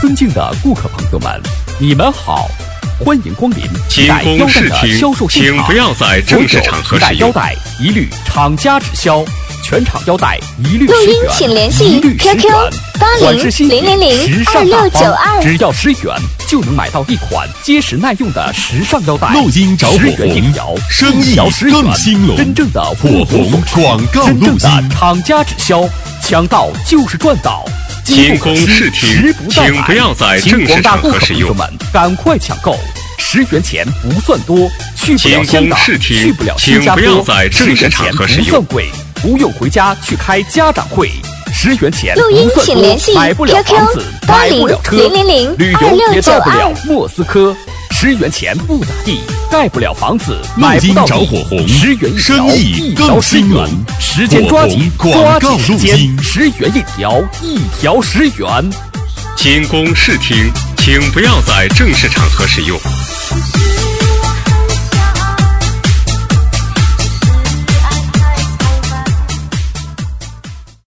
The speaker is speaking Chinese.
尊敬的顾客朋友们，你们好，欢迎光临清宫视听，请不要在正式场合使用。 腰带一律厂家直销，全场腰带一律录音请联系 QQ 8000002692， 只要10元就能买到一款结实耐用的时尚腰带。 录音找火 10元一条， 生意更兴隆。 真正的火红广告录音， 真正的厂家直销，抢到就是赚到。 清宫视听，请不要在正式场合使用。 赶快抢购！10元钱不算多，去不了香港，去不了新加坡，10元钱不算贵，不用回家去开家长会。10元钱录音请联系买不了房子，买不了车，旅游也到不了莫斯科。10元钱不打地，盖不了房子，买不到地。10元一条，一条10元，时间抓紧，抓紧时间，10元一条，一条10元。 清宫视听，请不要在正式场合使用。